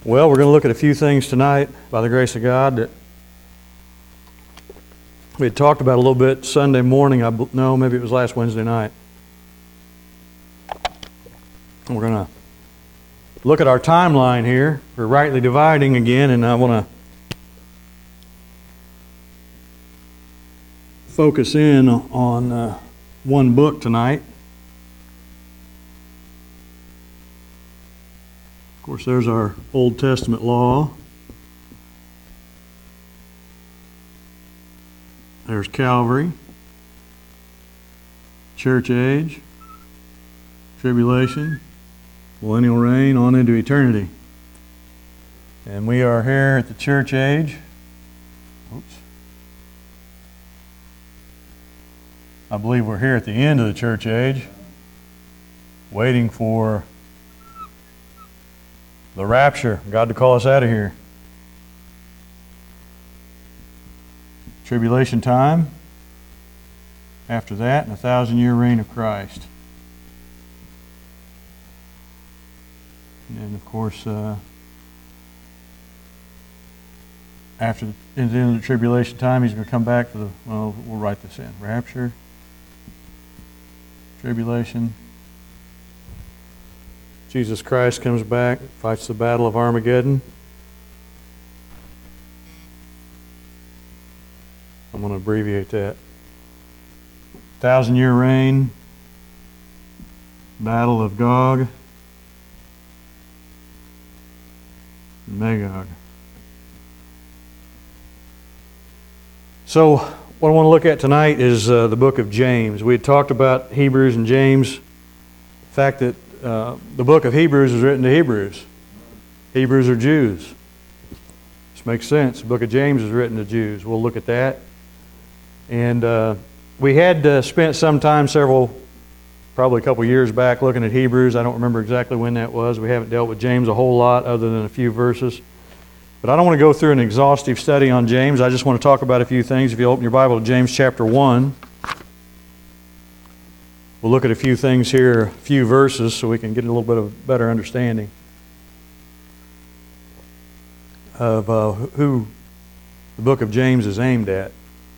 Well, we're going to look at a few things tonight, by the grace of God, that we had talked about a little bit Sunday morning. No, maybe it was last Wednesday night. And we're going to look at our timeline here. We're rightly dividing again, and I want to focus in on one book tonight. Of course, there's our Old Testament law. There's Calvary, church age, tribulation, millennial reign, on into eternity. And we are here at the church age. Oops. I believe we're here at the end of the church age, waiting for the rapture, God to call us out of here. Tribulation time. After that, and 1,000-year reign of Christ. And of course, after the end of the tribulation time, He's going to come back for we'll write this in. Rapture, tribulation. Jesus Christ comes back, fights the battle of Armageddon. I'm going to abbreviate that. 1,000-year reign, battle of Gog and Magog. So, what I want to look at tonight is the book of James. We had talked about Hebrews and James. The fact that the book of Hebrews is written to Hebrews. Hebrews are Jews. This makes sense. The book of James is written to Jews. We'll look at that. And we had spent some time, probably a couple years back, looking at Hebrews. I don't remember exactly when that was. We haven't dealt with James a whole lot other than a few verses. But I don't want to go through an exhaustive study on James. I just want to talk about a few things. If you open your Bible to James chapter 1. We'll look at a few things here, a few verses, so we can get a little bit of better understanding of who the book of James is aimed at.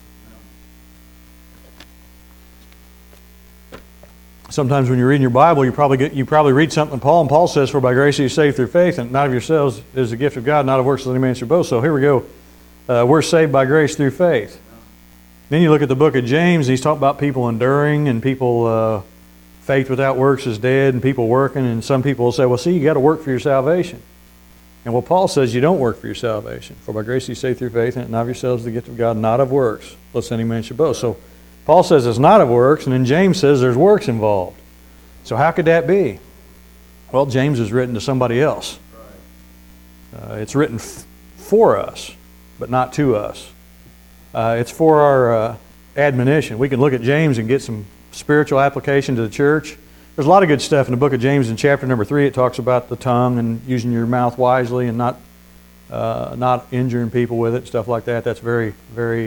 Sometimes when you're reading your Bible, you probably read something Paul, and Paul says, "For by grace are you saved through faith, and not of yourselves is the gift of God, not of works, that any man should boast." So here we go. We're saved by grace through faith. Then you look at the book of James, he's talking about people enduring and people, faith without works is dead, and people working, and some people will say, well, see, you got to work for your salvation. And well, Paul says you don't work for your salvation. For by grace you saved through faith, and not of yourselves the gift of God, not of works, lest any man should boast. So Paul says it's not of works, and then James says there's works involved. So how could that be? Well, James is written to somebody else. It's written for us, but not to us. It's for our admonition. We can look at James and get some spiritual application to the church. There's a lot of good stuff in the book of James. In chapter number 3, it talks about the tongue and using your mouth wisely and not injuring people with it and stuff like that. That's very, very,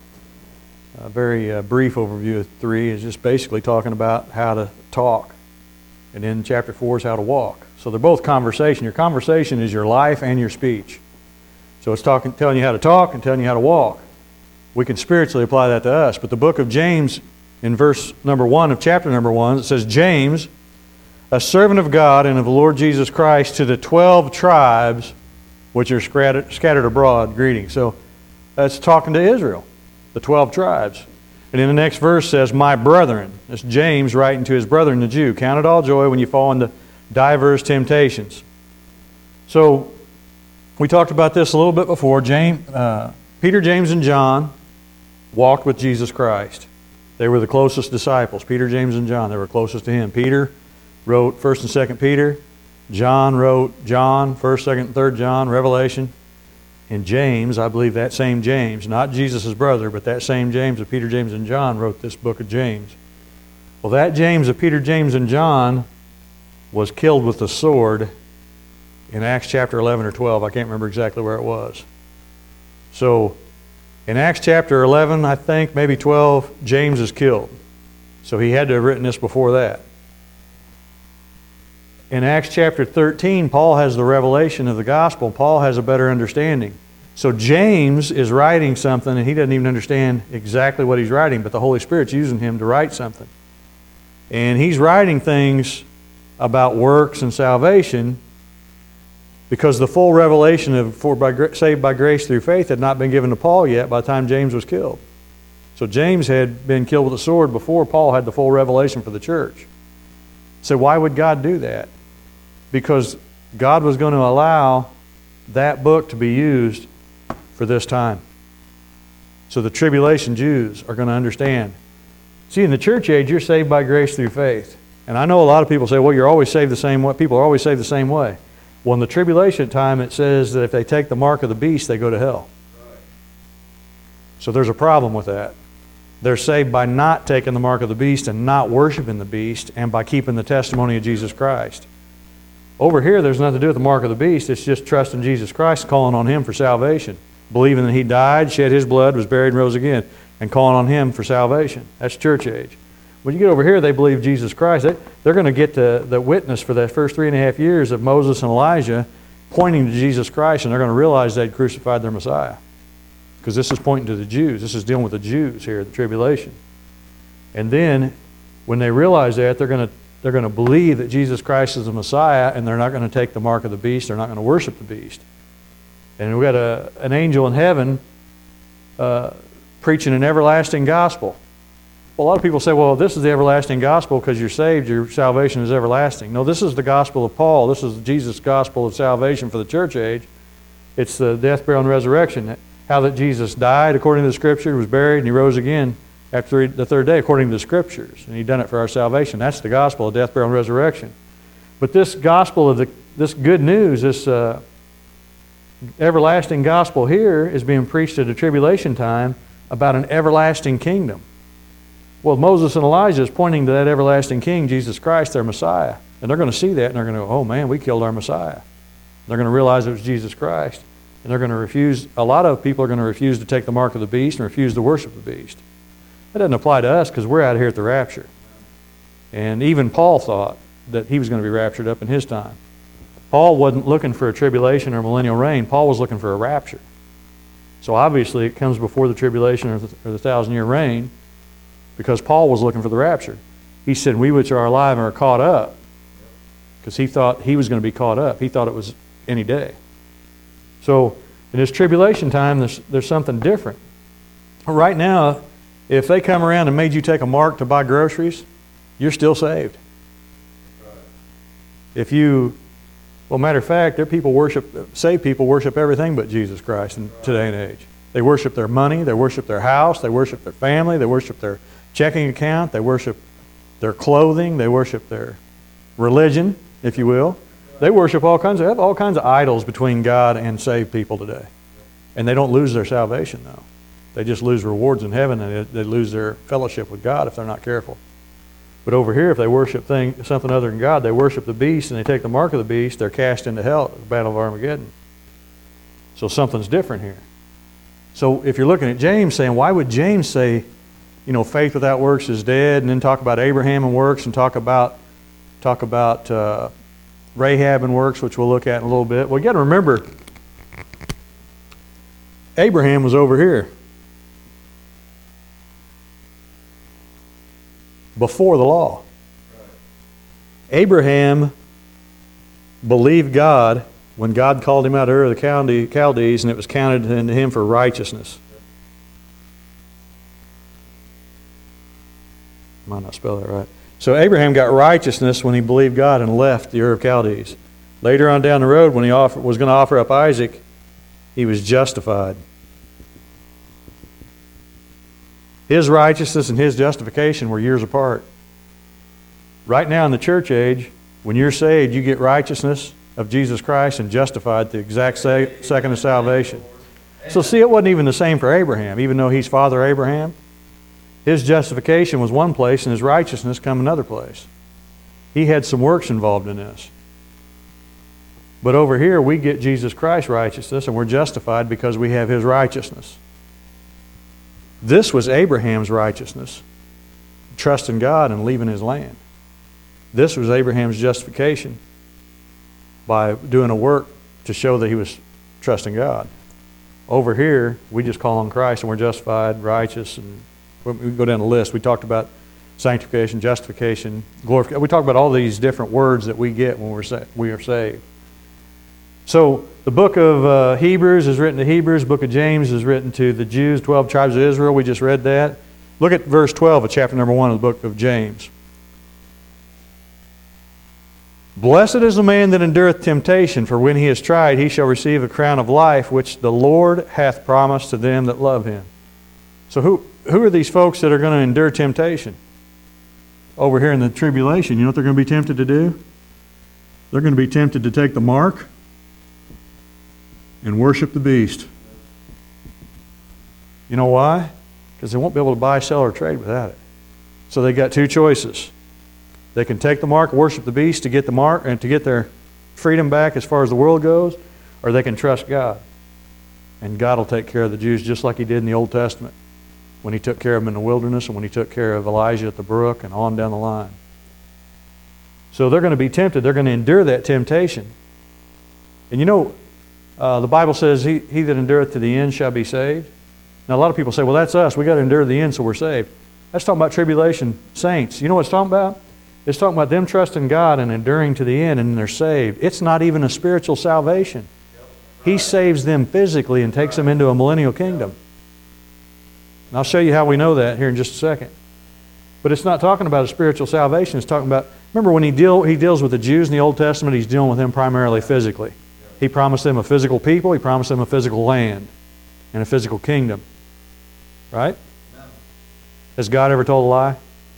very brief overview of 3. Is just basically talking about how to talk. And then chapter 4 is how to walk. So they're both conversation. Your conversation is your life and your speech. So it's telling you how to talk and telling you how to walk. We can spiritually apply that to us. But the book of James, in verse number 1 of chapter number 1, it says, James, a servant of God and of the Lord Jesus Christ, to the 12 tribes which are scattered abroad, greetings. So that's talking to Israel, the 12 tribes. And in the next verse says, my brethren. That's James writing to his brethren, the Jew. Count it all joy when you fall into diverse temptations. So we talked about this a little bit before. Peter, James, and John walked with Jesus Christ. They were the closest disciples. Peter, James, and John. They were closest to Him. Peter wrote 1st and 2nd Peter. John wrote John, 1st, 2nd, and 3rd John, Revelation. And James, I believe that same James, not Jesus' brother, but that same James of Peter, James, and John wrote this book of James. Well, that James of Peter, James, and John was killed with the sword in Acts chapter 11 or 12. I can't remember exactly where it was. So in Acts chapter 11, I think, maybe 12, James is killed. So he had to have written this before that. In Acts chapter 13, Paul has the revelation of the gospel. Paul has a better understanding. So James is writing something, and he doesn't even understand exactly what he's writing, but the Holy Spirit's using him to write something. And he's writing things about works and salvation because the full revelation of saved by grace through faith had not been given to Paul yet by the time James was killed. So James had been killed with a sword before Paul had the full revelation for the church. So why would God do that? Because God was going to allow that book to be used for this time. So the tribulation Jews are going to understand. See, in the church age, you're saved by grace through faith. And I know a lot of people say, well, you're always saved the same way. People are always saved the same way. Well, in the tribulation time, it says that if they take the mark of the beast, they go to hell. So there's a problem with that. They're saved by not taking the mark of the beast and not worshiping the beast and by keeping the testimony of Jesus Christ. Over here, there's nothing to do with the mark of the beast. It's just trusting Jesus Christ, calling on Him for salvation, believing that He died, shed His blood, was buried, and rose again, and calling on Him for salvation. That's church age. When you get over here, they believe Jesus Christ. They're going to get the witness for that first 3.5 years of Moses and Elijah pointing to Jesus Christ, and they're going to realize they'd crucified their Messiah. Because this is pointing to the Jews. This is dealing with the Jews here, the tribulation. And then, when they realize that, they're going to believe that Jesus Christ is the Messiah, and they're not going to take the mark of the beast. They're not going to worship the beast. And we've got an angel in heaven preaching an everlasting gospel. Well, a lot of people say, well, this is the everlasting gospel because you're saved, your salvation is everlasting. No, this is the gospel of Paul. This is Jesus' gospel of salvation for the church age. It's the death, burial, and resurrection. How that Jesus died according to the Scripture, was buried, and He rose again after the third day according to the Scriptures. And He done it for our salvation. That's the gospel of death, burial, and resurrection. But this gospel of this good news, this everlasting gospel here is being preached at a tribulation time about an everlasting kingdom. Well, Moses and Elijah is pointing to that everlasting king, Jesus Christ, their Messiah. And they're going to see that, and they're going to go, oh man, we killed our Messiah. They're going to realize it was Jesus Christ. And they're going to refuse, a lot of people are going to refuse to take the mark of the beast and refuse to worship the beast. That doesn't apply to us because we're out here at the rapture. And even Paul thought that he was going to be raptured up in his time. Paul wasn't looking for a tribulation or millennial reign. Paul was looking for a rapture. So obviously it comes before the tribulation or the 1,000-year reign because Paul was looking for the rapture. He said, we which are alive and are caught up, because he thought he was going to be caught up. He thought it was any day. So in this tribulation time, there's something different. Right now, if they come around and made you take a mark to buy groceries, you're still saved. If you, well, matter of fact, saved people worship everything but Jesus Christ in today and age. They worship their money, they worship their house, they worship their family, they worship their checking account, they worship their clothing, they worship their religion, if you will. They worship all kinds of idols between God and saved people today. And they don't lose their salvation, though. They just lose rewards in heaven, and they lose their fellowship with God if they're not careful. But over here, if they worship something other than God, they worship the beast, and they take the mark of the beast, they're cast into hell at the Battle of Armageddon. So something's different here. So if you're looking at James saying, why would James say, faith without works is dead, and then talk about Abraham and works, and talk about Rahab and works, which we'll look at in a little bit. Well, you got to remember, Abraham was over here before the law. Abraham believed God when God called him out of Ur of the Chaldees, and it was counted unto him for righteousness. Might not spell that right. So Abraham got righteousness when he believed God and left the Ur of Chaldees. Later on down the road, when he was going to offer up Isaac, he was justified. His righteousness and his justification were years apart. Right now in the church age, when you're saved, you get righteousness of Jesus Christ and justified at the exact second of salvation. So see, it wasn't even the same for Abraham, even though he's Father Abraham. His justification was one place and his righteousness come another place. He had some works involved in this. But over here we get Jesus Christ's righteousness and we're justified because we have His righteousness. This was Abraham's righteousness, trusting God and leaving his land. This was Abraham's justification. by doing a work to show that he was trusting God. Over here, we just call on Christ and we're justified, righteous, and we go down the list. We talked about sanctification, justification, glorification. We talk about all these different words that we get when we are saved. So the book of Hebrews is written to Hebrews. The book of James is written to the Jews, 12 tribes of Israel. We just read that. Look at verse 12 of chapter number 1 of the book of James. Blessed is the man that endureth temptation, for when he is tried, he shall receive a crown of life, which the Lord hath promised to them that love him. So who are these folks that are going to endure temptation? Over here in the tribulation, you know what they're going to be tempted to do? They're going to be tempted to take the mark and worship the beast. You know why? Because they won't be able to buy, sell, or trade without it. So they got two choices. They can take the mark, worship the beast to get the mark and to get their freedom back as far as the world goes, or they can trust God. And God will take care of the Jews just like he did in the Old Testament, when he took care of them in the wilderness and when he took care of Elijah at the brook and on down the line. So they're going to be tempted. They're going to endure that temptation. And you know, the Bible says, he that endureth to the end shall be saved. Now a lot of people say, well, that's us. We got to endure to the end so we're saved. That's talking about tribulation saints. You know what it's talking about? It's talking about them trusting God and enduring to the end and they're saved. It's not even a spiritual salvation. He saves them physically and takes them into a millennial kingdom. And I'll show you how we know that here in just a second. But it's not talking about a spiritual salvation. It's talking about, remember when he deals with the Jews in the Old Testament, he's dealing with them primarily physically. He promised them a physical people. He promised them a physical land and a physical kingdom. Right? Has God ever told a lie?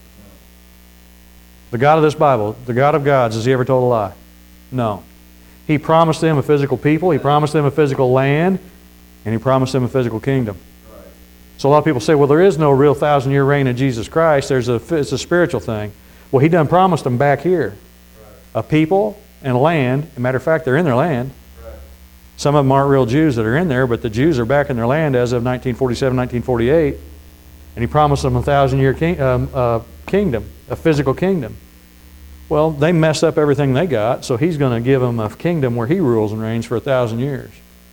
The God of this Bible, the God of gods, has he ever told a lie? No. He promised them a physical people, he promised them a physical land, and he promised them a physical kingdom. So a lot of people say, well, there is no real 1,000-year reign of Jesus Christ. It's a spiritual thing. Well, he done promised them back here. A people and a land. As a matter of fact, they're in their land. Some of them aren't real Jews that are in there, but the Jews are back in their land as of 1947, 1948. And he promised them a 1,000-year kingdom, a physical kingdom. Well, they messed up everything they got, so he's going to give them a kingdom where he rules and reigns for 1,000 years.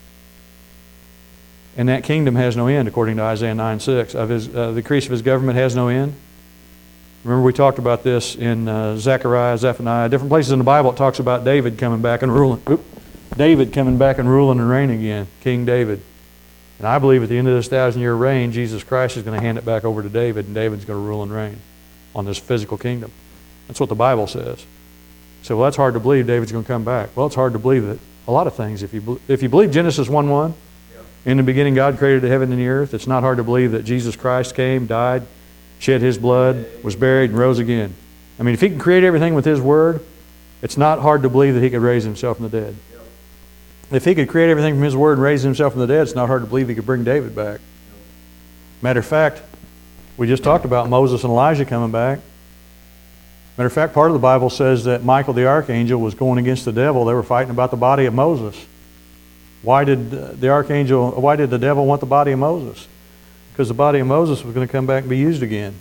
And that kingdom has no end, according to Isaiah 9:6. The increase of his government has no end. Remember we talked about this in Zechariah, Zephaniah, different places in the Bible. It talks about David coming back and ruling. David coming back and ruling and reigning again, King David. And I believe at the end of this 1,000-year reign, Jesus Christ is going to hand it back over to David, and David's going to rule and reign on this physical kingdom. That's what the Bible says. So, well, that's hard to believe David's going to come back. Well, it's hard to believe that a lot of things. If you believe Genesis 1:1, in the beginning God created the heaven and the earth, it's not hard to believe that Jesus Christ came, died, shed his blood, was buried, and rose again. I mean, if he can create everything with his word, it's not hard to believe that he could raise himself from the dead. If he could create everything from his word and raise himself from the dead, it's not hard to believe he could bring David back. Matter of fact, we just talked about Moses and Elijah coming back. Matter of fact, part of the Bible says that Michael the archangel was going against the devil. They were fighting about the body of Moses. Why did the devil want the body of Moses? Because the body of Moses was going to come back and be used again.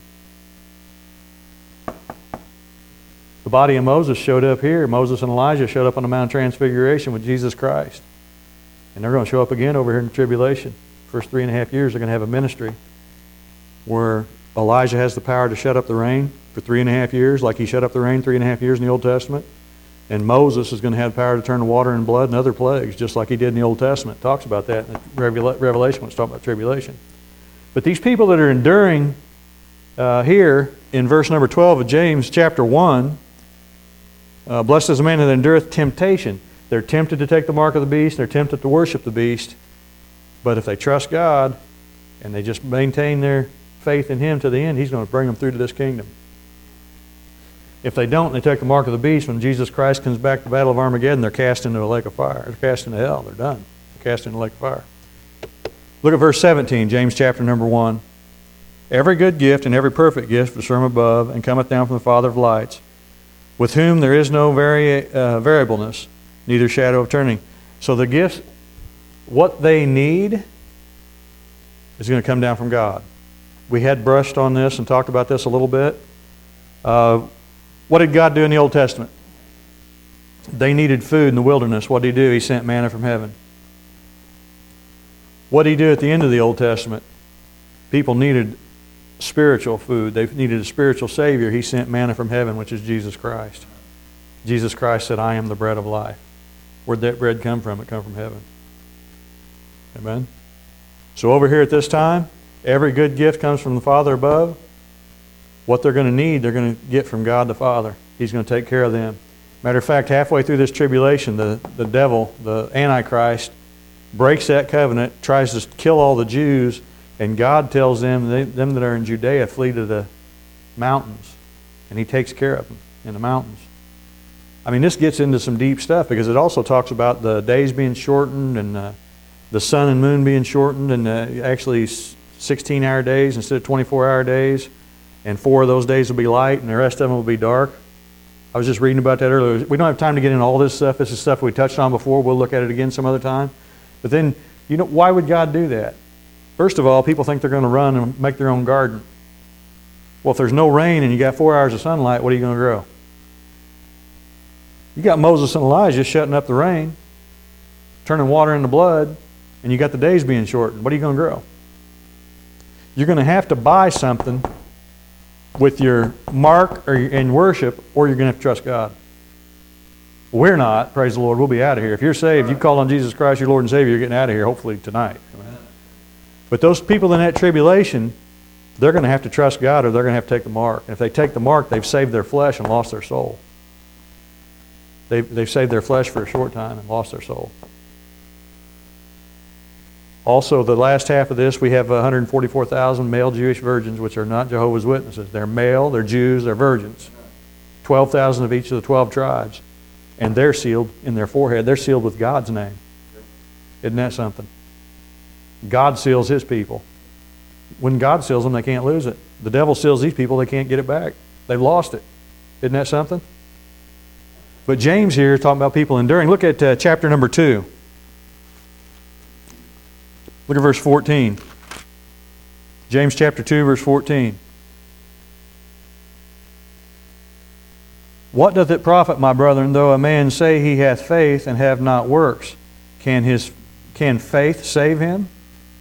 The body of Moses showed up here. Moses and Elijah showed up on the Mount of Transfiguration with Jesus Christ. And they're going to show up again over here in the tribulation. First 3.5 years they're going to have a ministry where Elijah has the power to shut up the rain for 3.5 years, like he shut up the rain 3.5 years in the Old Testament. And Moses is going to have the power to turn the water into blood and other plagues, just like he did in the Old Testament. It talks about that in Revelation when it's talking about tribulation. But these people that are enduring here in verse number 12 of James chapter 1, blessed is the man that endureth temptation. They're tempted to take the mark of the beast. They're tempted to worship the beast. But if they trust God and they just maintain their faith in him to the end, he's going to bring them through to this kingdom. If they don't, and they take the mark of the beast, when Jesus Christ comes back to the battle of Armageddon, they're cast into a lake of fire. They're cast into hell. They're done. They're cast into a lake of fire. Look at verse 17, James chapter number 1. Every good gift and every perfect gift is from above, and cometh down from the Father of lights, with whom there is no variableness, neither shadow of turning. So the gifts, what they need, is going to come down from God. We had brushed on this and talked about this a little bit. What did God do in the Old Testament? They needed food in the wilderness. What did He do? He sent manna from heaven. What did He do at the end of the Old Testament? People needed spiritual food. They needed a spiritual Savior. He sent manna from heaven, which is Jesus Christ. Jesus Christ said, I am the bread of life. Where'd that bread come from? It come from heaven. Amen? So over here at this time, every good gift comes from the Father above. What they're going to need, they're going to get from God the Father. He's going to take care of them. Matter of fact, halfway through this tribulation, the devil, the Antichrist, breaks that covenant, tries to kill all the Jews, and God tells them that are in Judea, flee to the mountains. And He takes care of them in the mountains. I mean, this gets into some deep stuff because it also talks about the days being shortened and the sun and moon being shortened, and actually 16-hour days instead of 24-hour days. And 4 of those days will be light and the rest of them will be dark. I was just reading about that earlier. We don't have time to get into all this stuff. This is stuff we touched on before. We'll look at it again some other time. But then, why would God do that? First of all, people think they're going to run and make their own garden. Well, if there's no rain and you got 4 hours of sunlight, what are you going to grow? You got Moses and Elijah shutting up the rain, turning water into blood, and you got the days being shortened. What are you going to grow? You're going to have to buy something with your mark and worship, or you're going to have to trust God. We're not, praise the Lord, we'll be out of here. If you're saved, you call on Jesus Christ, your Lord and Savior, you're getting out of here, hopefully tonight. But those people in that tribulation, they're going to have to trust God, or they're going to have to take the mark. And if they take the mark, they've saved their flesh and lost their soul. They've saved their flesh for a short time and lost their soul. Also, the last half of this, we have 144,000 male Jewish virgins, which are not Jehovah's Witnesses. They're male, they're Jews, they're virgins. 12,000 of each of the 12 tribes. And they're sealed in their forehead. They're sealed with God's name. Isn't that something? God seals His people. When God seals them, they can't lose it. The devil seals these people, they can't get it back. They've lost it. Isn't that something? But James here is talking about people enduring. Look at chapter number 2. Look at verse 14. James chapter 2, verse 14. What doth it profit, my brethren, though a man say he hath faith and have not works? Can faith save him?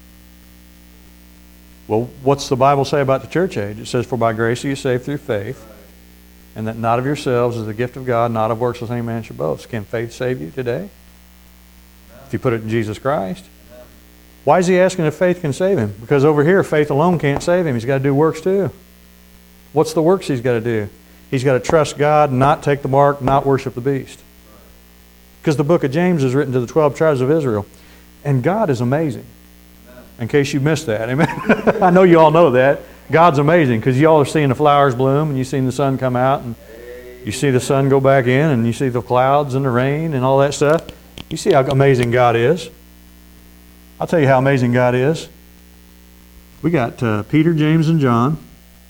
Well, what's the Bible say about the church age? It says, for by grace are you saved through faith, and that not of yourselves is the gift of God, not of works, lest any man should boast. Can faith save you today? If you put it in Jesus Christ. Why is he asking if faith can save him? Because over here, faith alone can't save him. He's got to do works too. What's the works he's got to do? He's got to trust God, not take the mark, not worship the beast. Because the book of James is written to the 12 tribes of Israel. And God is amazing. In case you missed that. Amen. I know you all know that. God's amazing because you all are seeing the flowers bloom and you've seen the sun come out and you see the sun go back in and you see the clouds and the rain and all that stuff. You see how amazing God is. I'll tell you how amazing God is. We got Peter, James, and John.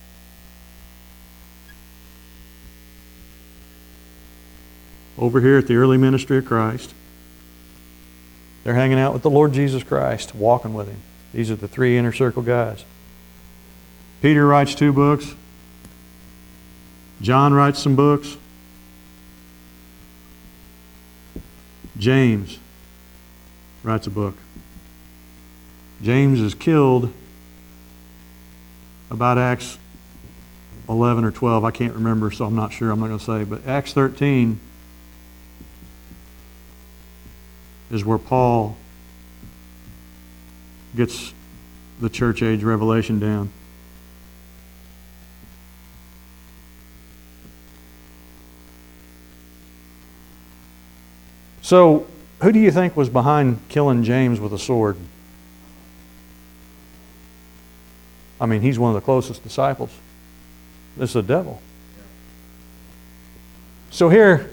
Over here at the early ministry of Christ. They're hanging out with the Lord Jesus Christ, walking with Him. These are the 3 inner circle guys. Peter writes 2 books. John writes some books. James writes a book. James is killed about Acts 11 or 12. I can't remember, so I'm not sure. I'm not going to say. But Acts 13 is where Paul gets the church age revelation down. So, who do you think was behind killing James with a sword? I mean, he's one of the closest disciples. This is the devil. So here,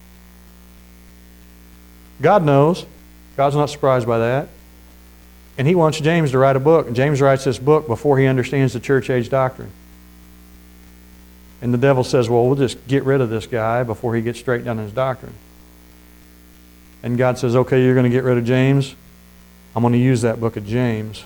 God knows. God's not surprised by that. And He wants James to write a book. And James writes this book before he understands the church age doctrine. And the devil says, well, we'll just get rid of this guy before he gets straight down in his doctrine. And God says, okay, you're going to get rid of James. I'm going to use that book of James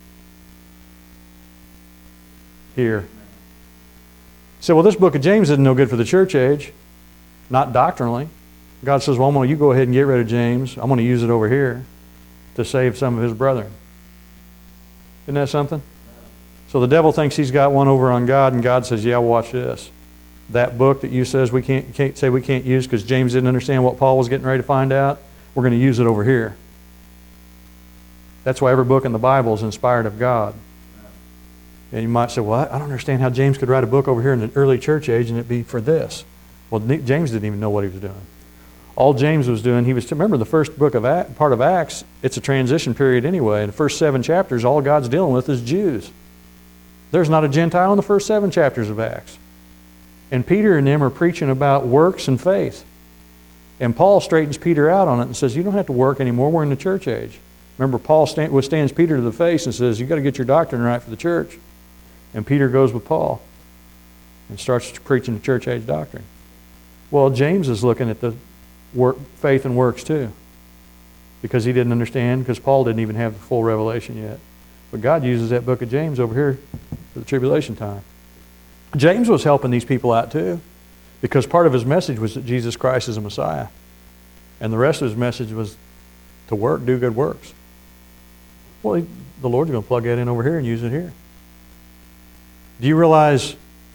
here. So, well, this book of James isn't no good for the church age. Not doctrinally. God says, well, you go ahead and get rid of James. I'm going to use it over here to save some of his brethren. Isn't that something? So the devil thinks he's got one over on God, and God says, yeah, watch this. That book that you says we can't say we can't use because James didn't understand what Paul was getting ready to find out, we're going to use it over here. That's why every book in the Bible is inspired of God. And you might say, well, I don't understand how James could write a book over here in the early church age and it'd be for this. Well, James didn't even know what he was doing. All James was doing, remember the first book of part of Acts, it's a transition period anyway. In the first 7 chapters, all God's dealing with is Jews. There's not a Gentile in the first 7 chapters of Acts. And Peter and them are preaching about works and faith. And Paul straightens Peter out on it and says, you don't have to work anymore, we're in the church age. Remember, Paul withstands Peter to the face and says, you've got to get your doctrine right for the church. And Peter goes with Paul and starts preaching the church age doctrine. Well, James is looking at the faith and works too, because he didn't understand, because Paul didn't even have the full revelation yet. But God uses that book of James over here for the tribulation time. James was helping these people out too, because part of his message was that Jesus Christ is a Messiah. And the rest of his message was to work, do good works. Well, the Lord's going to plug that in over here and use it here. Do you realize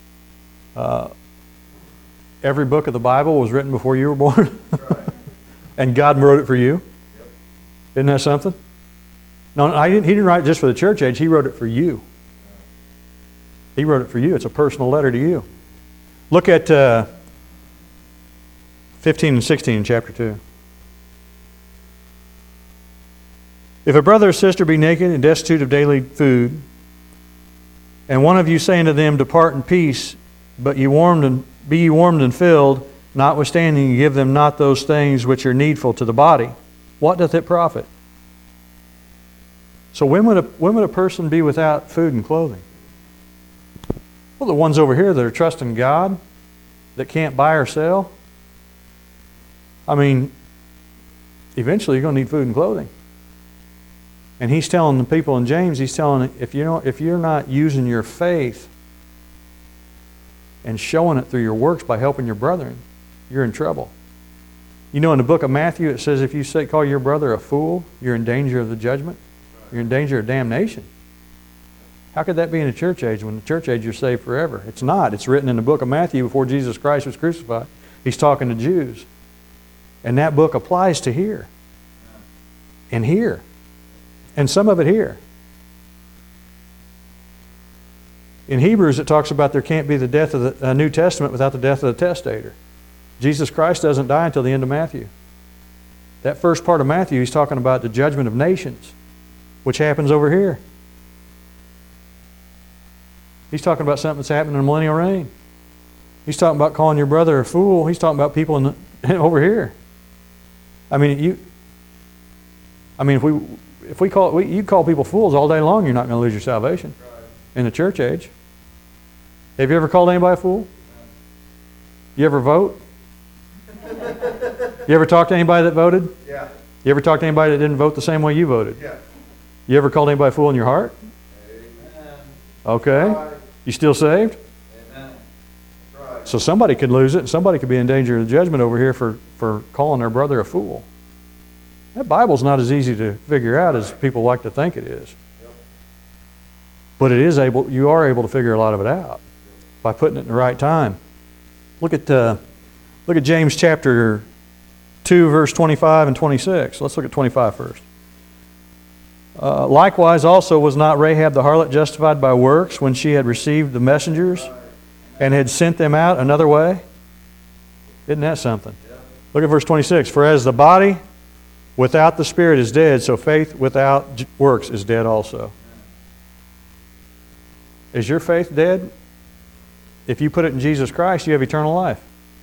every book of the Bible was written before you were born? And God wrote it for you? Yep. Isn't that something? No, he didn't write it just for the church age. He wrote it for you. He wrote it for you. It's a personal letter to you. Look at 15 and 16 in chapter 2. If a brother or sister be naked and destitute of daily food, and one of you say unto them, depart in peace, but be ye warmed and filled, notwithstanding you give them not those things which are needful to the body, what doth it profit? So when would a person be without food and clothing? Well, the ones over here that are trusting God, that can't buy or sell, I mean, eventually you're going to need food and clothing. And he's telling the people in James, he's telling, if you're not using your faith and showing it through your works by helping your brethren, you're in trouble. You know, in the book of Matthew, it says if you call your brother a fool, you're in danger of the judgment. You're in danger of damnation. How could that be in the church age when the church age you're saved forever? It's not. It's written in the book of Matthew before Jesus Christ was crucified. He's talking to Jews. And that book applies to here. And here. And some of it here. In Hebrews it talks about there can't be the death of the New Testament without the death of the testator. Jesus Christ doesn't die until the end of Matthew. That first part of Matthew, he's talking about the judgment of nations, which happens over here. He's talking about something that's happening in the millennial reign. He's talking about calling your brother a fool. He's talking about people over here. I mean, if we call you call people fools all day long, you're not going to lose your salvation. In the church age. Have you ever called anybody a fool? You ever vote? You ever talk to anybody that voted? Yeah. You ever talk to anybody that didn't vote the same way you voted? Yeah. You ever called anybody a fool in your heart? Amen. Okay. Right. You still saved? Amen. That's right. So somebody could lose it, and somebody could be in danger of judgment over here for calling their brother a fool. That Bible's not as easy to figure out as people like to think it is. But you are able to figure a lot of it out by putting it in the right time. Look at James chapter 2, verse 25 and 26. Let's look at 25 first. Likewise also was not Rahab the harlot justified by works when she had received the messengers and had sent them out another way? Isn't that something? Look at verse 26. For as the body without the spirit is dead, so faith without works is dead also. Is your faith dead? If you put it in Jesus Christ, you have eternal life.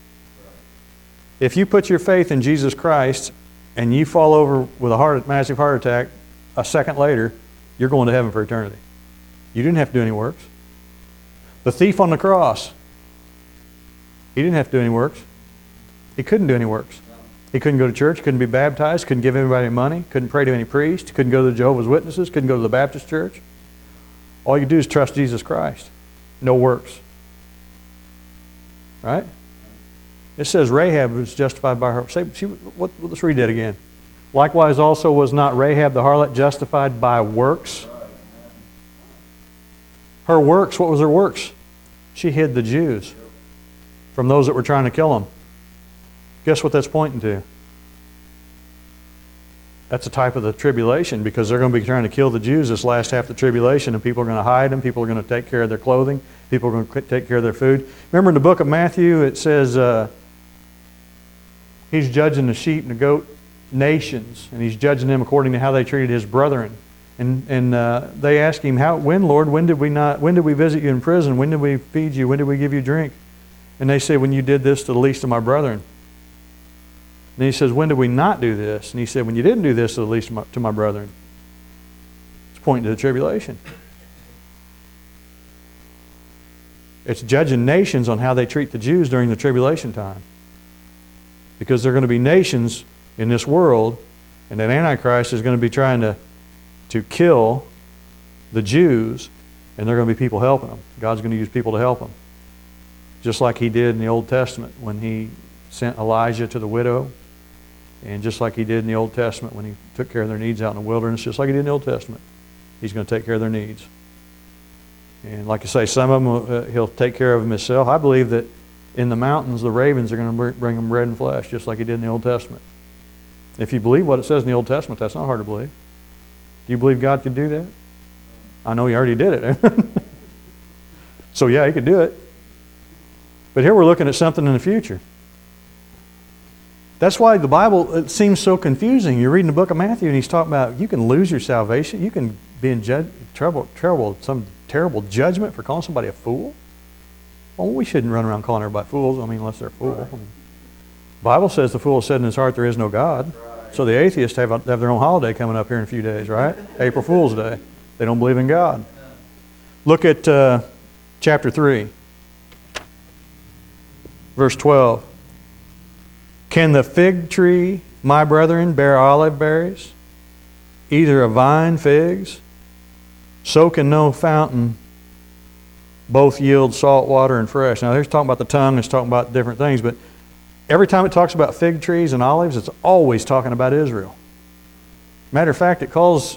If you put your faith in Jesus Christ and you fall over with a massive heart attack a second later, you're going to heaven for eternity. You didn't have to do any works. The thief on the cross, he didn't have to do any works. He couldn't do any works. He couldn't go to church, couldn't be baptized, couldn't give anybody money, couldn't pray to any priest, couldn't go to the Jehovah's Witnesses, couldn't go to the Baptist church. All you do is trust Jesus Christ. No works. Right? It says Rahab was justified by her. Let's read that again. Likewise also was not Rahab the harlot justified by works? Her works, what was her works? She hid the Jews from those that were trying to kill them. Guess what that's pointing to? That's a type of the tribulation, because they're going to be trying to kill the Jews this last half of the tribulation, and people are going to hide them. People are going to take care of their clothing. People are going to take care of their food. Remember in the book of Matthew, it says he's judging the sheep and the goat nations, and he's judging them according to how they treated his brethren. And they ask him, when, Lord, when did we visit you in prison? When did we feed you? When did we give you drink? And they say, when you did this to the least of my brethren. And he says, when did we not do this? And he said, when you didn't do this to the least to my brethren. It's pointing to the tribulation. It's judging nations on how they treat the Jews during the tribulation time. Because there are going to be nations in this world, and that Antichrist is going to be trying to kill the Jews, and there are going to be people helping them. God's going to use people to help them. Just like he did in the Old Testament when he sent Elijah to the widow, and just like he did in the Old Testament when he took care of their needs out in the wilderness, just like he did in the Old Testament. He's going to take care of their needs. And like I say, some of them he'll take care of them himself. I believe that in the mountains, the ravens are going to bring them bread and flesh, just like he did in the Old Testament. If you believe what it says in the Old Testament, that's not hard to believe. Do you believe God could do that? I know he already did it. So yeah, he could do it. But here we're looking at something in the future. That's why the Bible, it seems so confusing. You're reading the book of Matthew and he's talking about you can lose your salvation. You can be in some terrible judgment for calling somebody a fool. Well, we shouldn't run around calling everybody fools, unless they're a fool. Right. The Bible says the fool said in his heart there is no God. Right. So the atheists have their own holiday coming up here in a few days, right? April Fool's Day. They don't believe in God. Look at chapter 3, verse 12. Can the fig tree, my brethren, bear olive berries? Either a vine figs? So can no fountain both yield salt water and fresh. Now, here's talking about the tongue, it's talking about different things, but every time it talks about fig trees and olives, it's always talking about Israel. Matter of fact, it calls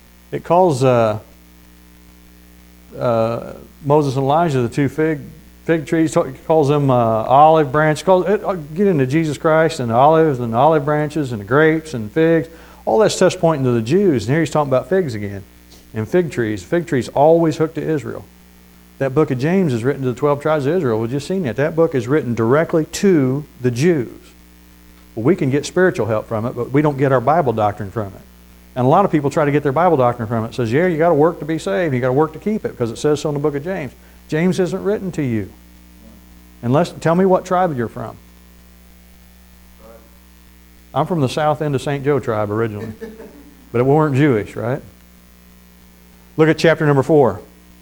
Moses and Elijah the two fig trees. It calls them olive branches. Get into Jesus Christ and the olives and the olive branches and the grapes and figs. All that stuff's pointing to the Jews. And here he's talking about figs again and fig trees. Fig trees always hooked to Israel. That book of James is written to the 12 tribes of Israel. We've just seen that. That book is written directly to the Jews. Well, we can get spiritual help from it, but we don't get our Bible doctrine from it. And a lot of people try to get their Bible doctrine from it. It says, yeah, you got to work to be saved. You got to work to keep it because it says so in the book of James. James isn't written to you. Tell me what tribe you're from. I'm from the south end of St. Joe tribe originally. But we weren't Jewish, right? Look at chapter number 4.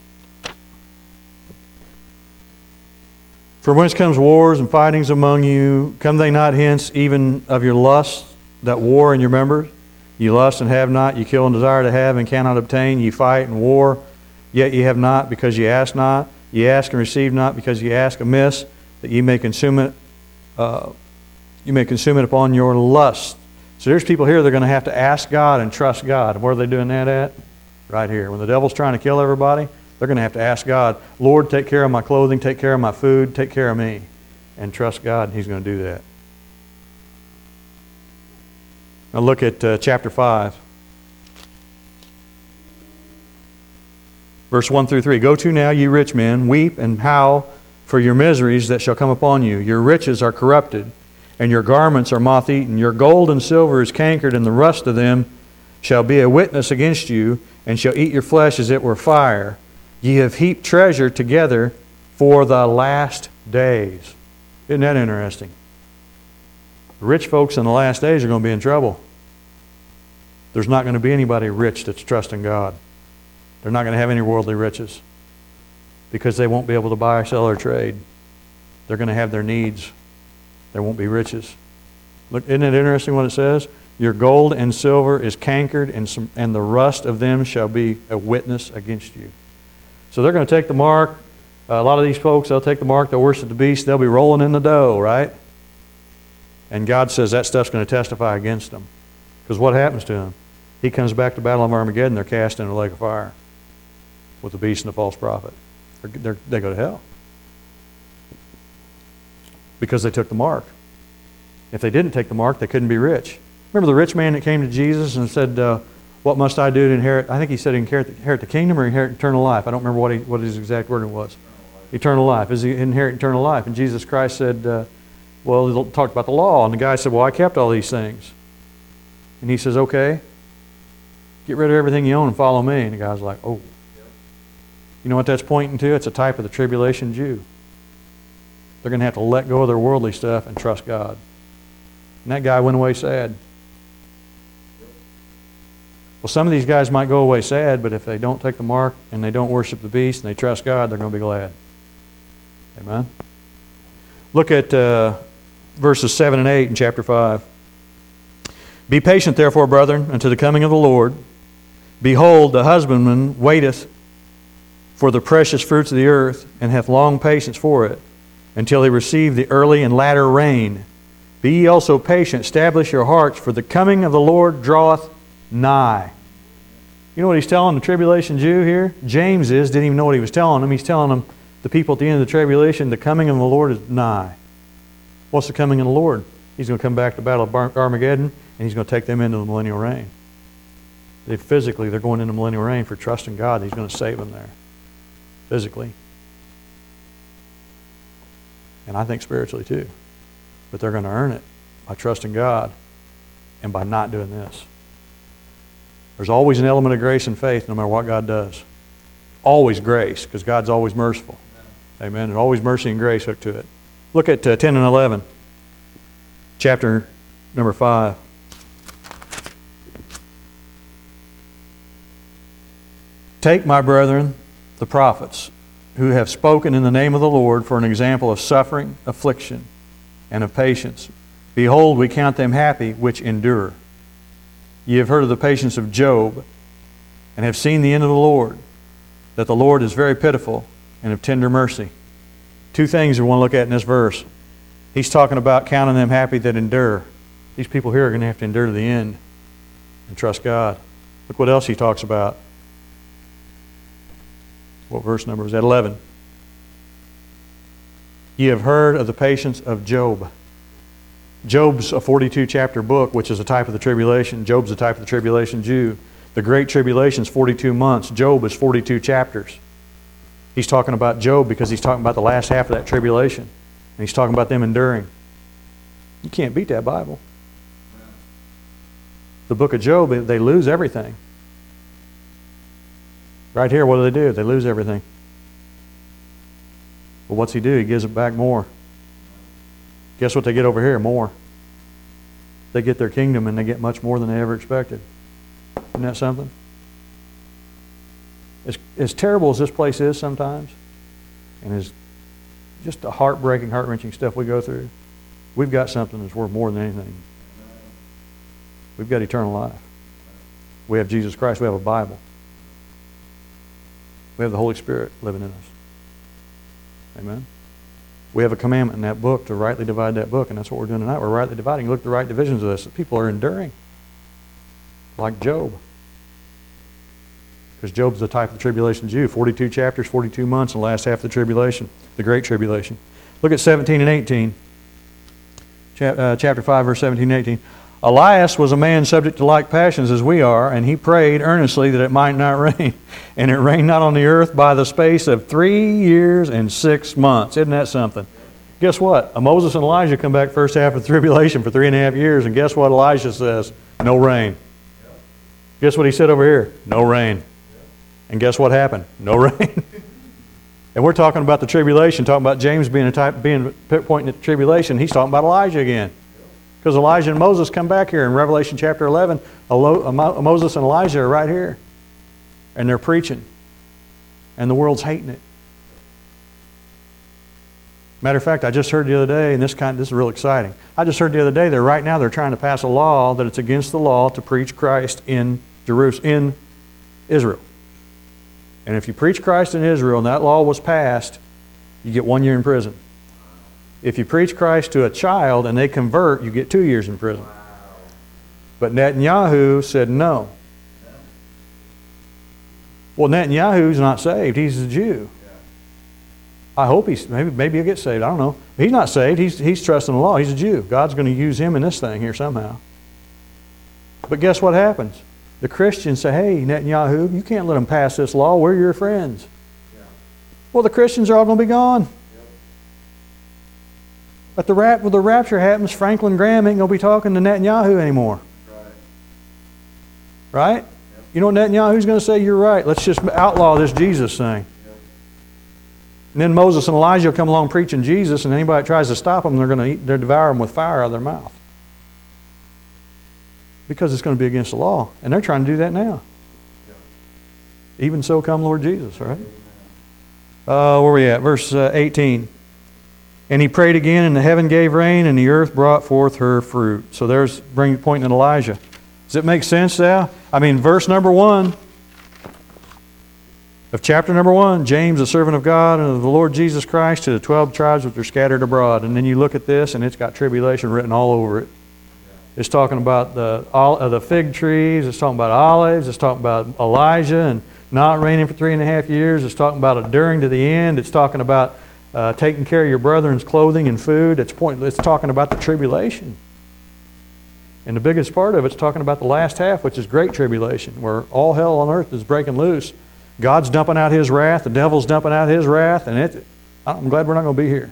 For whence comes wars and fightings among you? Come they not hence even of your lust that war in your members? You lust and have not, you kill and desire to have and cannot obtain, you fight and war, yet ye have not because ye ask not. Ye ask and receive not because ye ask amiss, that ye may consume it. You may consume it upon your lust. So there's people here. They're going to have to ask God and trust God. Where are they doing that at? Right here. When the devil's trying to kill everybody, they're going to have to ask God, Lord, take care of my clothing, take care of my food, take care of me, and trust God, and He's going to do that. Now look at chapter 5. Verse 1 through 3. Go to now, ye rich men, weep and howl for your miseries that shall come upon you. Your riches are corrupted, and your garments are moth-eaten. Your gold and silver is cankered, and the rust of them shall be a witness against you, and shall eat your flesh as it were fire. Ye have heaped treasure together for the last days. Isn't that interesting? The rich folks in the last days are going to be in trouble. There's not going to be anybody rich that's trusting God. They're not going to have any worldly riches because they won't be able to buy, sell, or trade. They're going to have their needs. There won't be riches. Look, isn't it interesting what it says? Your gold and silver is cankered, and the rust of them shall be a witness against you. So they're going to take the mark. A lot of these folks, they'll take the mark, they'll worship the beast, they'll be rolling in the dough, right? And God says that stuff's going to testify against them. Because what happens to him? He comes back to the Battle of Armageddon, they're cast into a lake of fire with the beast and the false prophet. They go to hell. Because they took the mark. If they didn't take the mark, they couldn't be rich. Remember the rich man that came to Jesus and said, what must I do to inherit? I think he said inherit the kingdom or inherit eternal life. I don't remember what his exact wording was. Eternal life. Is he inherit eternal life? And Jesus Christ said, well, he talked about the law. And the guy said, well, I kept all these things. And he says, okay, get rid of everything you own and follow me. And the guy's like, oh. You know what that's pointing to? It's a type of the tribulation Jew. They're going to have to let go of their worldly stuff and trust God. And that guy went away sad. Well, some of these guys might go away sad, but if they don't take the mark and they don't worship the beast and they trust God, they're going to be glad. Amen? Look at verses 7 and 8 in chapter 5. Be patient, therefore, brethren, unto the coming of the Lord. Behold, the husbandman waiteth for the precious fruits of the earth, and hath long patience for it, until he receive the early and latter rain. Be ye also patient, establish your hearts, for the coming of the Lord draweth nigh. You know what he's telling the tribulation Jew here? James didn't even know what he was telling them. He's telling them, the people at the end of the tribulation, the coming of the Lord is nigh. What's the coming of the Lord? He's going to come back to the Battle of Armageddon, and he's going to take them into the millennial reign. Physically, they're going into the millennial reign for trusting God. He's going to save them there. Physically. And I think spiritually too. But they're going to earn it by trusting God and by not doing this. There's always an element of grace and faith no matter what God does. Always grace, because God's always merciful. Amen. And always mercy and grace hooked to it. Look at 10 and 11. Chapter number 5. Take, my brethren, the prophets, who have spoken in the name of the Lord for an example of suffering, affliction, and of patience. Behold, we count them happy which endure. Ye have heard of the patience of Job, and have seen the end of the Lord, that the Lord is very pitiful and of tender mercy. Two things we want to look at in this verse. He's talking about counting them happy that endure. These people here are going to have to endure to the end and trust God. Look what else he talks about. What verse number was that? 11. Ye have heard of the patience of Job. Job's a 42-chapter book, which is a type of the tribulation. Job's a type of the tribulation Jew. The Great Tribulation is 42 months. Job is 42 chapters. He's talking about Job because he's talking about the last half of that tribulation. And he's talking about them enduring. You can't beat that Bible. The book of Job, they lose everything. Right here, what do? They lose everything. Well, what's he do? He gives it back more. Guess what they get over here? More. They get their kingdom and they get much more than they ever expected. Isn't that something? As terrible as this place is sometimes, and as just the heartbreaking, heart-wrenching stuff we go through, we've got something that's worth more than anything. We've got eternal life. We have Jesus Christ. We have a Bible. We have the Holy Spirit living in us. Amen? We have a commandment in that book to rightly divide that book, and that's what we're doing tonight. We're rightly dividing. Look at the right divisions of this. People are enduring. Like Job. Because Job's the type of the tribulation Jew. 42 chapters, 42 months, and the last half of the tribulation. The Great Tribulation. Look at 17 and 18. Chapter 5, verse 17 and 18. Elias was a man subject to like passions as we are, and he prayed earnestly that it might not rain. And it rained not on the earth by the space of 3 years and 6 months. Isn't that something? Guess what? Moses and Elijah come back first half of the tribulation for 3.5 years, and guess what Elijah says? No rain. Guess what he said over here? No rain. And guess what happened? No rain. And we're talking about the tribulation, talking about James being pointing at the tribulation. He's talking about Elijah again. Because Elijah and Moses come back here in Revelation chapter 11. Moses and Elijah are right here. And they're preaching. And the world's hating it. Matter of fact, I just heard the other day, and this is real exciting. I just heard the other day that right now they're trying to pass a law that it's against the law to preach Christ in Israel. And if you preach Christ in Israel and that law was passed, you get 1 year in prison. If you preach Christ to a child and they convert, you get 2 years in prison. Wow. But Netanyahu said no. Well, Netanyahu's not saved. He's a Jew. I hope maybe he'll get saved. I don't know. He's not saved. He's trusting the law. He's a Jew. God's going to use him in this thing here somehow. But guess what happens? The Christians say, hey, Netanyahu, you can't let them pass this law. We're your friends. Yeah. Well, the Christians are all going to be gone. Yep. But when the rapture happens, Franklin Graham ain't going to be talking to Netanyahu anymore. Right. Right? You know what Netanyahu's going to say? You're right. Let's just outlaw this Jesus thing. And then Moses and Elijah will come along preaching Jesus, and anybody that tries to stop them, they'll devour them with fire out of their mouth. Because it's going to be against the law. And they're trying to do that now. Even so come Lord Jesus, right? Where are we at? Verse 18. And he prayed again, and the heaven gave rain, and the earth brought forth her fruit. So there's pointing at Elijah. Does it make sense now? I mean, verse number 1 of chapter number 1, James, the servant of God and of the Lord Jesus Christ, to the 12 tribes which are scattered abroad. And then you look at this, and it's got tribulation written all over it. It's talking about the fig trees. It's talking about olives. It's talking about Elijah and not raining for 3.5 years. It's talking about enduring to the end. It's talking about taking care of your brethren's clothing and food. It's talking about the tribulation. And the biggest part of it's talking about the last half, which is great tribulation, where all hell on earth is breaking loose. God's dumping out His wrath. The devil's dumping out his wrath. And I'm glad we're not going to be here.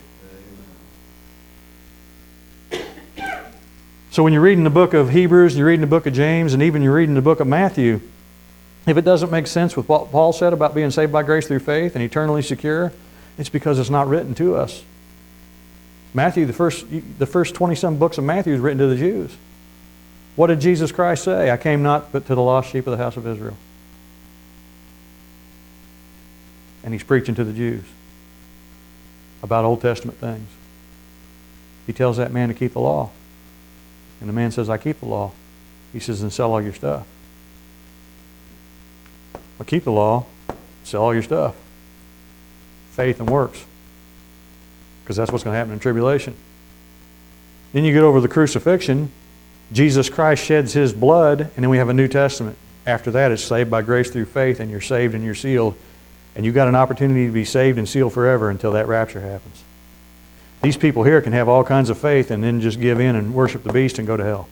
So when you're reading the book of Hebrews, you're reading the book of James, and even you're reading the book of Matthew, if it doesn't make sense with what Paul said about being saved by grace through faith and eternally secure, it's because it's not written to us. Matthew, the first 20-some books of Matthew is written to the Jews. What did Jesus Christ say? I came not but to the lost sheep of the house of Israel. And He's preaching to the Jews about Old Testament things. He tells that man to keep the law. And the man says, I keep the law. He says, then sell all your stuff. Well, keep the law, sell all your stuff. Faith and works. Because that's what's going to happen in tribulation. Then you get over the crucifixion. Jesus Christ sheds His blood, and then we have a New Testament. After that, it's saved by grace through faith, and you're saved and you're sealed. And you've got an opportunity to be saved and sealed forever until that rapture happens. These people here can have all kinds of faith and then just give in and worship the beast and go to hell.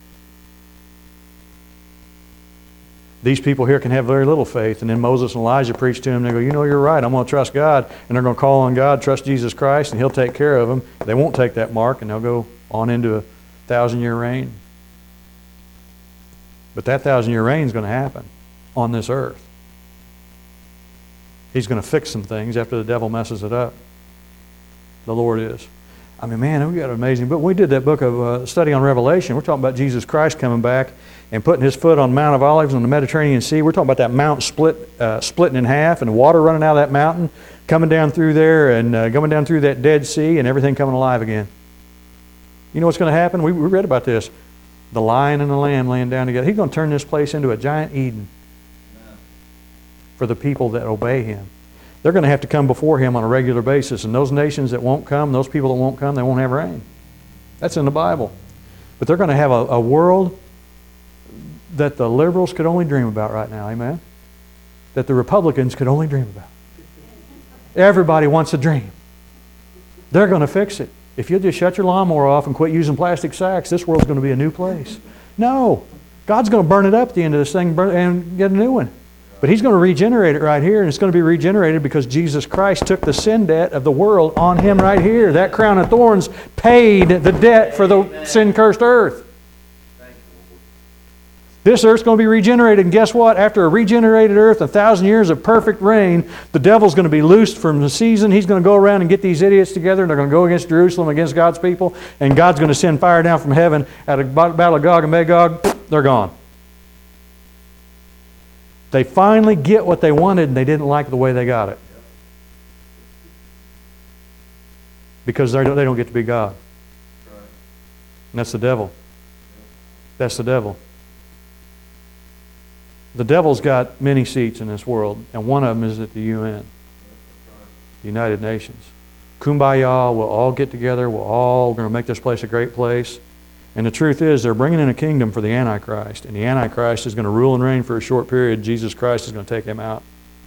These people here can have very little faith, and then Moses and Elijah preach to them, and they go, you know, you're right, I'm going to trust God. And they're going to call on God, trust Jesus Christ, and He'll take care of them. They won't take that mark, and they'll go on into a 1,000-year reign. But that 1,000-year reign is going to happen on this earth. He's going to fix some things after the devil messes it up. The Lord is. I mean, man, we got an amazing book. When we did that book of study on Revelation, we're talking about Jesus Christ coming back and putting His foot on the Mount of Olives on the Mediterranean Sea. We're talking about that mount splitting in half and the water running out of that mountain, coming down through there and coming down through that Dead Sea and everything coming alive again. You know what's going to happen? We read about this. The lion and the lamb laying down together. He's going to turn this place into a giant Eden for the people that obey Him. They're going to have to come before Him on a regular basis. And those nations that won't come, those people that won't come, they won't have rain. That's in the Bible. But they're going to have a world that the liberals could only dream about right now. Amen? That the Republicans could only dream about. Everybody wants a dream. They're going to fix it. If you'll just shut your lawnmower off and quit using plastic sacks, this world's going to be a new place. No. God's going to burn it up at the end of this thing and get a new one. But He's going to regenerate it right here, and it's going to be regenerated because Jesus Christ took the sin debt of the world on Him right here. That crown of thorns paid the debt for the sin-cursed earth. This earth's going to be regenerated, and guess what? After a regenerated earth, 1,000 years of perfect rain, the devil's going to be loosed from the season. He's going to go around and get these idiots together, and they're going to go against Jerusalem, against God's people, and God's going to send fire down from heaven at a battle of Gog and Magog. They're gone. They finally get what they wanted, and they didn't like the way they got it. Because they don't get to be God. And that's the devil. That's the devil. The devil's got many seats in this world, and one of them is at the UN, the United Nations. kumbaya, we'll all get together, we're all going to make this place a great place. And the truth is, they're bringing in a kingdom for the Antichrist, and the Antichrist is going to rule and reign for a short period. Jesus Christ is going to take him out.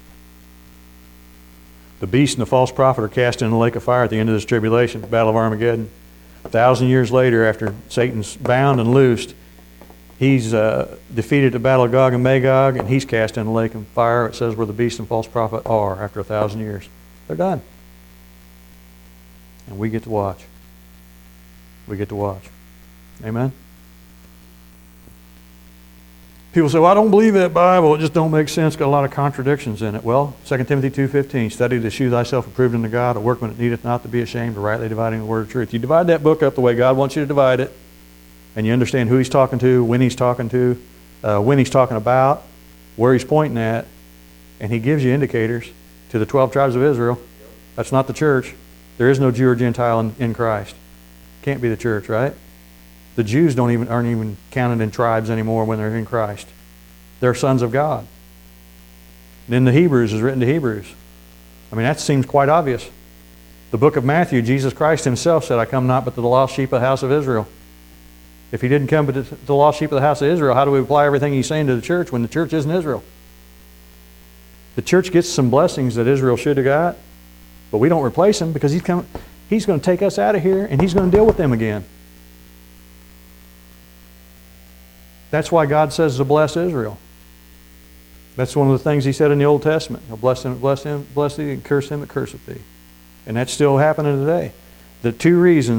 The beast and the false prophet are cast into the lake of fire at the end of this tribulation, the Battle of Armageddon. 1,000 years later, after Satan's bound and loosed, he's defeated at the Battle of Gog and Magog, and he's cast into the lake of fire. It says where the beast and false prophet are after 1,000 years. They're done. And we get to watch. We get to watch. Amen? People say, well, I don't believe that Bible. It just don't make sense. Got a lot of contradictions in it. Well, 2 Timothy 2:15, study to shew thyself approved unto God, a workman that needeth not to be ashamed, rightly dividing the word of truth. You divide that book up the way God wants you to divide it, and you understand who he's talking to, when he's talking about, where he's pointing at, and he gives you indicators to the 12 tribes of Israel. That's not the church. There is no Jew or Gentile in Christ. Can't be the church, right? The Jews aren't even counted in tribes anymore when they're in Christ. They're sons of God. Then the Hebrews is written to Hebrews. I mean, that seems quite obvious. The book of Matthew, Jesus Christ himself said, I come not but to the lost sheep of the house of Israel. If he didn't come but to the lost sheep of the house of Israel, how do we apply everything he's saying to the church when the church isn't Israel? The church gets some blessings that Israel should have got, but we don't replace him because he's going to take us out of here and he's going to deal with them again. That's why God says to bless Israel. That's one of the things he said in the Old Testament. He'll bless thee, and curse him that curseth thee. And that's still happening today. The two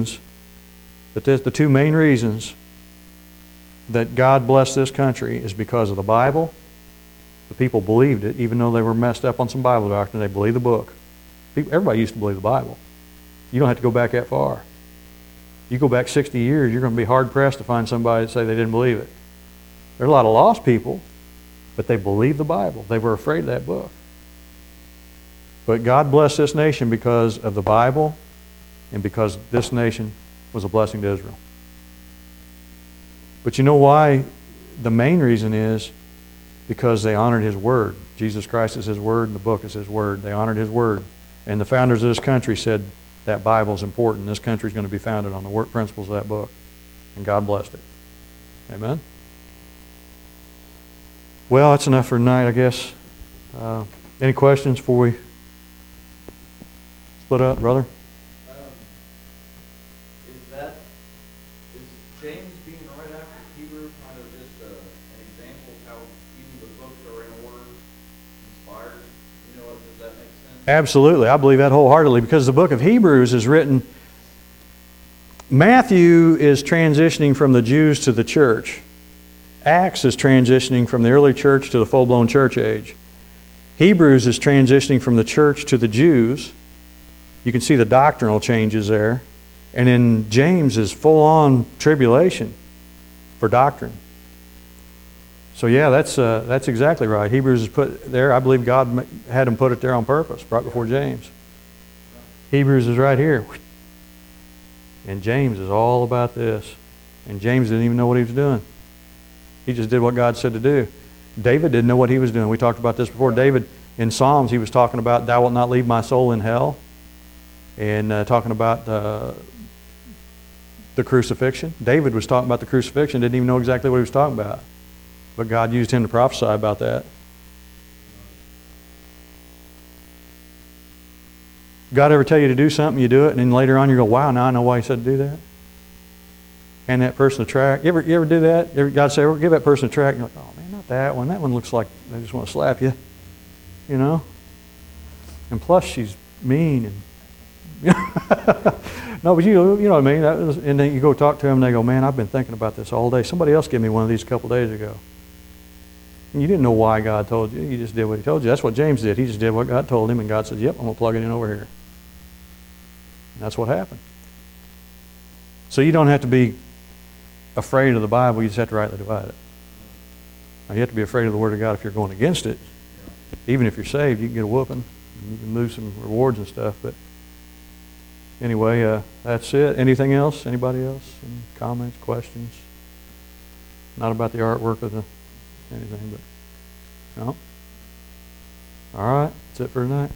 main reasons that God blessed this country is because of the Bible. The people believed it, even though they were messed up on some Bible doctrine. They believed the book. Everybody used to believe the Bible. You don't have to go back that far. You go back 60 years, you're going to be hard-pressed to find somebody that say they didn't believe it. There are a lot of lost people, but they believed the Bible. They were afraid of that book. But God blessed this nation because of the Bible and because this nation was a blessing to Israel. But you know why? The main reason is because they honored His Word. Jesus Christ is His Word and the book is His Word. They honored His Word. And the founders of this country said that Bible is important. This country is going to be founded on the work principles of that book. And God blessed it. Amen? Well, that's enough for tonight, I guess. Any questions before we split up, brother? Is James being right after Hebrew kind of just an example of how even the books are in order, inspired? You know, does that make sense? Absolutely. I believe that wholeheartedly because the book of Hebrews is written. Matthew is transitioning from the Jews to the church. Acts is transitioning from the early church to the full-blown church age. Hebrews is transitioning from the church to the Jews. You can see the doctrinal changes there. And then James is full-on tribulation for doctrine. So yeah, that's exactly right. Hebrews is put there. I believe God had him put it there on purpose, right before James. Hebrews is right here. And James is all about this. And James didn't even know what he was doing. He just did what God said to do. David didn't know what he was doing. We talked about this before. David, in Psalms, he was talking about, thou wilt not leave my soul in hell. And talking about the crucifixion. David was talking about the crucifixion, didn't even know exactly what he was talking about. But God used him to prophesy about that. God ever tell you to do something, you do it, and then later on you go, wow, now I know why he said to do that? Hand that person a tract. You ever do that? God say, give that person a tract. And you're like, oh man, not that one. That one looks like they just want to slap you. You know? And plus she's mean. And no, but you know what I mean? And then you go talk to them and they go, man, I've been thinking about this all day. Somebody else gave me one of these a couple days ago. And you didn't know why God told you. You just did what he told you. That's what James did. He just did what God told him, and God said, yep, I'm going to plug it in over here. And that's what happened. So you don't have to be afraid of the Bible. You just have to rightly divide it. Now, you have to be afraid of the Word of God if you're going against it. Even if you're saved, you can get a whooping. You can lose some rewards and stuff. But anyway, that's it. Anything else? Anybody else? Any comments, questions? Not about the artwork of the anything, but no. All right, that's it for tonight.